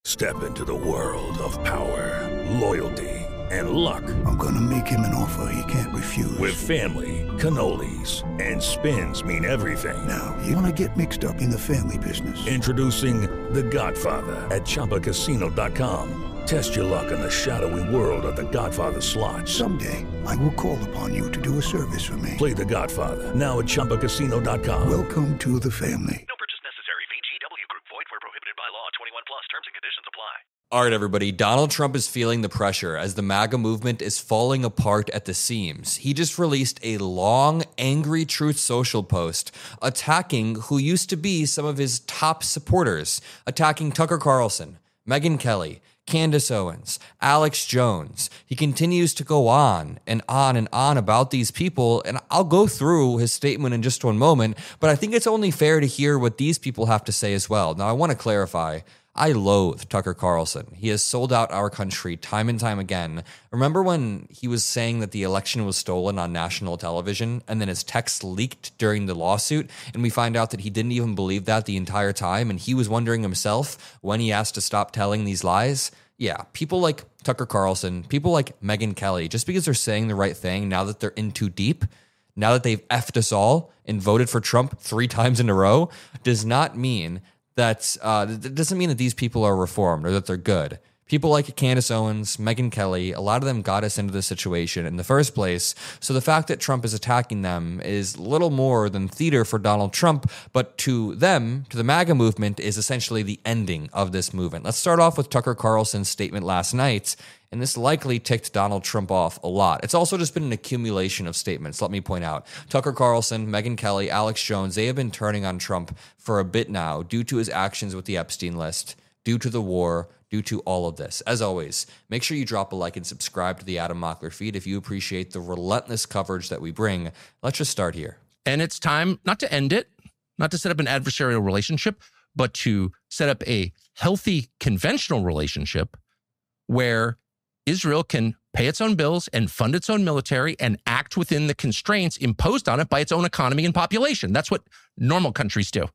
Step into the world of power, loyalty, and luck. I'm gonna make him an offer he can't refuse. With family, cannolis, and spins mean everything. Now, you wanna get mixed up in the family business. Introducing The Godfather at ChumbaCasino.com. Test your luck in the shadowy world of The Godfather slot. Someday, I will call upon you to do a service for me. Play The Godfather now at ChumbaCasino.com. Welcome to the family. No purchase necessary. VGW Group. Void where prohibited by law. 21 plus. Terms and conditions apply. All right, everybody. Donald Trump is feeling the pressure as the MAGA movement is falling apart at the seams. He just released a long, angry Truth Social post attacking who used to be some of his top supporters, attacking Tucker Carlson, Megyn Kelly, Candace Owens, Alex Jones. He continues to go on and on and on about these people, and I'll go through his statement in just one moment, but I think it's only fair to hear what these people have to say as well. Now, I want to clarify. I loathe Tucker Carlson. He has sold out our country time and time again. Remember when he was saying that the election was stolen on national television and then his text leaked during the lawsuit and we find out that he didn't even believe that the entire time and he was wondering himself when he asked to stop telling these lies? Yeah, people like Tucker Carlson, people like Megyn Kelly, just because they're saying the right thing now that they're in too deep, now that they've effed us all and voted for Trump 3 times in a row, does not mean that doesn't mean that these people are reformed or that they're good. People like Candace Owens, Megyn Kelly, a lot of them got us into this situation in the first place. So the fact that Trump is attacking them is little more than theater for Donald Trump, but to them, to the MAGA movement, is essentially the ending of this movement. Let's start off with Tucker Carlson's statement last night, and this likely ticked Donald Trump off a lot. It's also just been an accumulation of statements, let me point out. Tucker Carlson, Megyn Kelly, Alex Jones, they have been turning on Trump for a bit now due to his actions with the Epstein list, due to the war, due to all of this. As always, make sure you drop a like and subscribe to the Adam Mockler feed if you appreciate the relentless coverage that we bring. Let's just start here. And it's time not to end it, not to set up an adversarial relationship, but to set up a healthy conventional relationship where Israel can pay its own bills and fund its own military and act within the constraints imposed on it by its own economy and population. That's what normal countries do.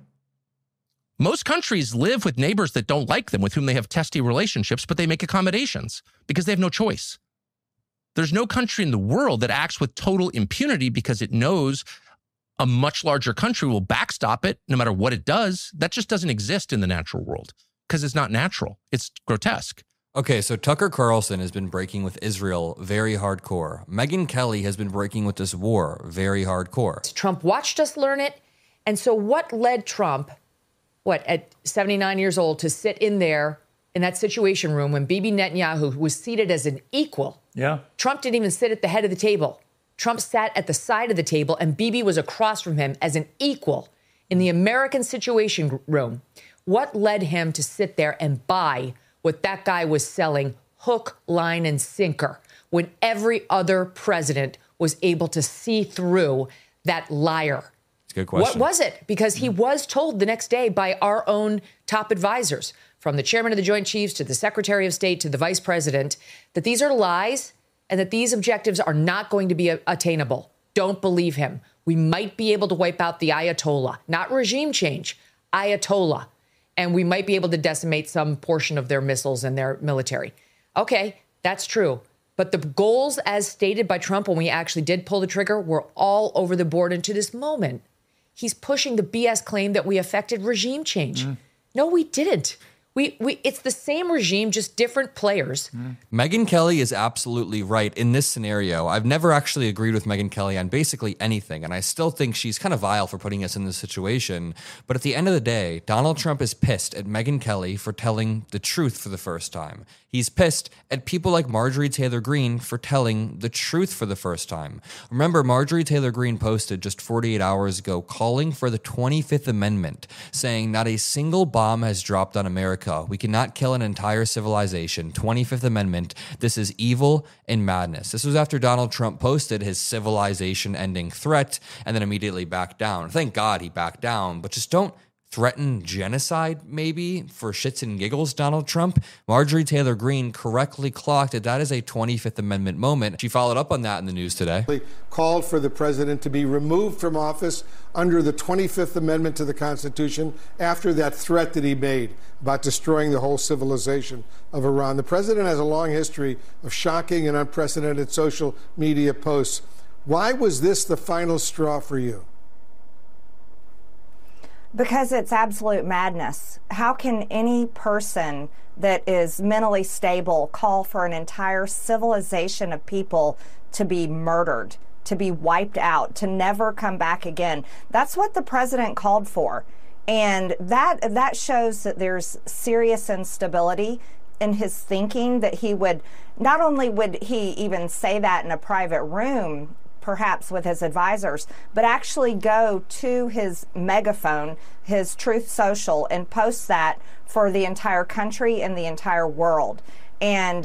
Most countries live with neighbors that don't like them, with whom they have testy relationships, but they make accommodations because they have no choice. There's no country in the world that acts with total impunity because it knows a much larger country will backstop it no matter what it does. That just doesn't exist in the natural world because it's not natural. It's grotesque. Okay, so Tucker Carlson has been breaking with Israel very hardcore. Megyn Kelly has been breaking with this war very hardcore. Trump watched us learn it. And so what led Trump, at 79 years old, to sit in there in that Situation Room when Bibi Netanyahu was seated as an equal? Yeah. Trump didn't even sit at the head of the table. Trump sat at the side of the table and Bibi was across from him as an equal in the American Situation Room. What led him to sit there and buy what that guy was selling hook, line, and sinker when every other president was able to see through that liar? It's a good question. What was it? Because he was told the next day by our own top advisors, from the chairman of the Joint Chiefs to the Secretary of State to the vice president, that these are lies and that these objectives are not going to be attainable. Don't believe him. We might be able to wipe out the Ayatollah, not regime change, Ayatollah. And we might be able to decimate some portion of their missiles and their military. Okay, that's true. But the goals as stated by Trump when we actually did pull the trigger were all over the board. And to this moment, he's pushing the BS claim that we affected regime change. No, we didn't. It's the same regime, just different players. Megyn Kelly is absolutely right in this scenario. I've never actually agreed with Megyn Kelly on basically anything, and I still think she's kind of vile for putting us in this situation. But at the end of the day, Donald Trump is pissed at Megyn Kelly for telling the truth for the first time. He's pissed at people like Marjorie Taylor Greene for telling the truth for the first time. Remember, Marjorie Taylor Greene posted just 48 hours ago calling for the 25th Amendment, saying not a single bomb has dropped on America. We cannot kill an entire civilization. 25th Amendment. This is evil and madness. This was after Donald Trump posted his civilization-ending threat and then immediately backed down. Thank God he backed down, but just don't threaten genocide, maybe, for shits and giggles, Donald Trump? Marjorie Taylor Greene correctly clocked that is a 25th Amendment moment. She followed up on that in the news today. Called for the president to be removed from office under the 25th Amendment to the Constitution after that threat that he made about destroying the whole civilization of Iran. The president has a long history of shocking and unprecedented social media posts. Why was this the final straw for you? Because it's absolute madness. How can any person that is mentally stable call for an entire civilization of people to be murdered, to be wiped out, to never come back again? That's what the president called for. And that shows that there's serious instability in his thinking, that he would, not only would he even say that in a private room, perhaps with his advisors, but actually go to his megaphone, his Truth Social, and post that for the entire country and the entire world. And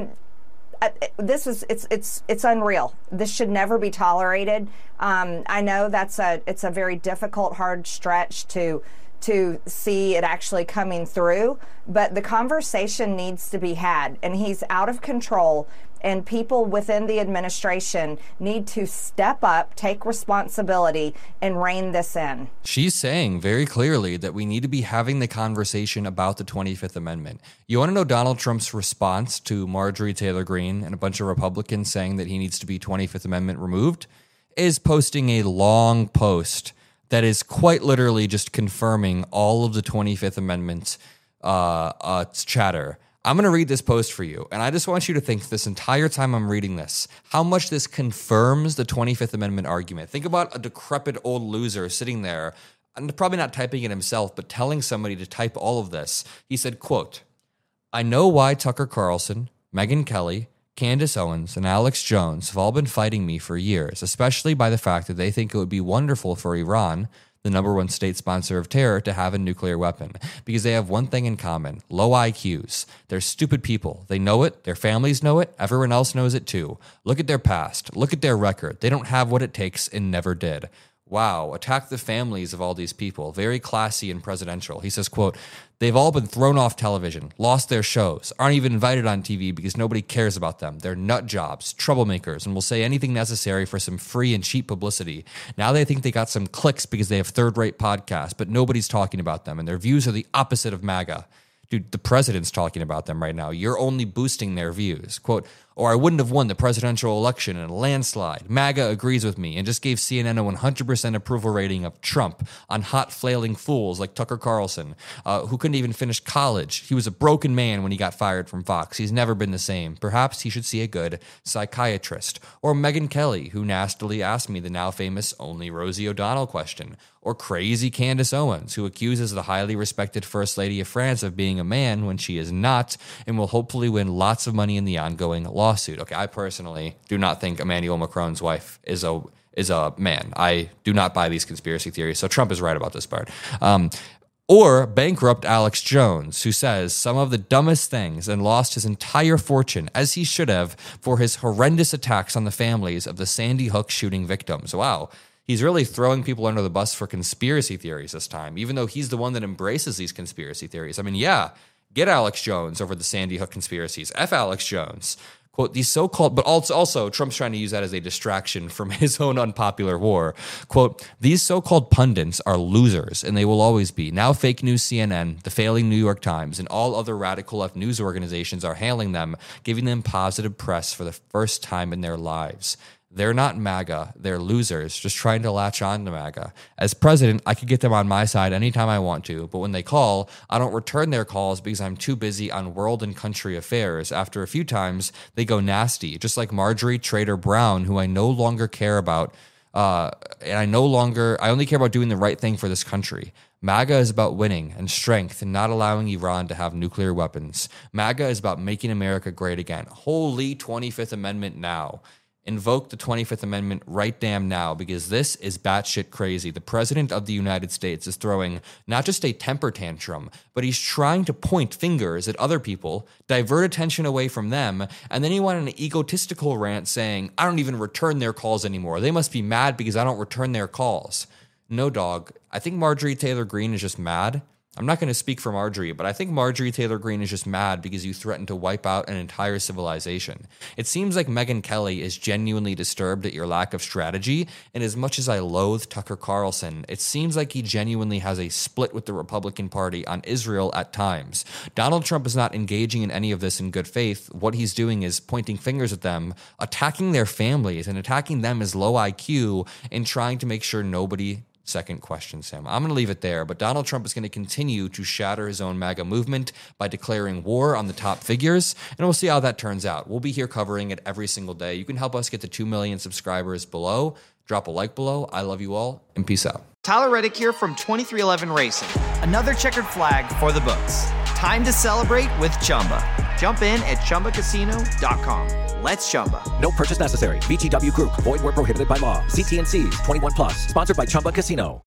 it's unreal. This should never be tolerated. I know it's a very difficult, hard stretch to see it actually coming through, but the conversation needs to be had, and he's out of control. And people within the administration need to step up, take responsibility, and rein this in. She's saying very clearly that we need to be having the conversation about the 25th Amendment. You want to know Donald Trump's response to Marjorie Taylor Greene and a bunch of Republicans saying that he needs to be 25th Amendment removed? Is posting a long post that is quite literally just confirming all of the 25th Amendment chatter. I'm going to read this post for you, and I just want you to think this entire time I'm reading this, how much this confirms the 25th Amendment argument. Think about a decrepit old loser sitting there, and probably not typing it himself, but telling somebody to type all of this. He said, quote, "I know why Tucker Carlson, Megyn Kelly, Candace Owens, and Alex Jones have all been fighting me for years, especially by the fact that they think it would be wonderful for Iran, the number one state sponsor of terror, to have a nuclear weapon, because they have one thing in common: low IQs. They're stupid people. They know it. Their families know it. Everyone else knows it too. Look at their past. Look at their record. They don't have what it takes and never did." Wow, attack the families of all these people. Very classy and presidential. He says, quote, "They've all been thrown off television, lost their shows, aren't even invited on TV because nobody cares about them. They're nut jobs, troublemakers, and will say anything necessary for some free and cheap publicity. Now they think they got some clicks because they have third-rate podcasts, but nobody's talking about them, and their views are the opposite of MAGA." Dude, the president's talking about them right now. You're only boosting their views. Quote, "Or I wouldn't have won the presidential election in a landslide. MAGA agrees with me and just gave CNN a 100% approval rating of Trump on hot flailing fools like Tucker Carlson, who couldn't even finish college. He was a broken man when he got fired from Fox. He's never been the same. Perhaps he should see a good psychiatrist." Or Megyn Kelly, who nastily asked me the now famous "Only Rosie O'Donnell" question. Or crazy Candace Owens, who accuses the highly respected First Lady of France of being a man when she is not, and will hopefully win lots of money in the ongoing lawsuit. Okay, I personally do not think Emmanuel Macron's wife is a man. I do not buy these conspiracy theories, so Trump is right about this part. Or bankrupt Alex Jones, who says some of the dumbest things and lost his entire fortune, as he should have, for his horrendous attacks on the families of the Sandy Hook shooting victims. Wow. He's really throwing people under the bus for conspiracy theories this time, even though he's the one that embraces these conspiracy theories. I mean, yeah, get Alex Jones over the Sandy Hook conspiracies. F Alex Jones. Quote, "These so-called," but also Trump's trying to use that as a distraction from his own unpopular war. Quote, "These so-called pundits are losers, and they will always be. Now fake news CNN, the failing New York Times, and all other radical left news organizations are hailing them, giving them positive press for the first time in their lives. They're not MAGA. They're losers just trying to latch on to MAGA. As president, I could get them on my side anytime I want to, but when they call, I don't return their calls because I'm too busy on world and country affairs. After a few times, they go nasty, just like Marjorie Trader Brown, who I no longer care about, and I only care about doing the right thing for this country. MAGA is about winning and strength and not allowing Iran to have nuclear weapons. MAGA is about making America great again. Holy 25th Amendment now. Invoke the 25th Amendment right damn now, because this is batshit crazy. The president of the United States is throwing not just a temper tantrum, but he's trying to point fingers at other people, divert attention away from them, and then he went on an egotistical rant saying, I don't even return their calls anymore. They must be mad because I don't return their calls. No, dog. I think Marjorie Taylor Greene is just mad. I'm not going to speak for Marjorie, but I think Marjorie Taylor Greene is just mad because you threatened to wipe out an entire civilization. It seems like Megyn Kelly is genuinely disturbed at your lack of strategy, and as much as I loathe Tucker Carlson, it seems like he genuinely has a split with the Republican Party on Israel at times. Donald Trump is not engaging in any of this in good faith. What he's doing is pointing fingers at them, attacking their families, and attacking them as low IQ, and trying to make sure nobody second question, Sam. I'm going to leave it there, but Donald Trump is going to continue to shatter his own MAGA movement by declaring war on the top figures, and we'll see how that turns out. We'll be here covering it every single day. You can help us get to 2 million subscribers below. Drop a like below. I love you all, and peace out. Tyler Reddick here from 2311 Racing. Another checkered flag for the books. Time to celebrate with Chumba. Jump in at ChumbaCasino.com. Let's Chumba. No purchase necessary. VGW Group. Void where prohibited by law. See T&Cs. 21+. Sponsored by Chumba Casino.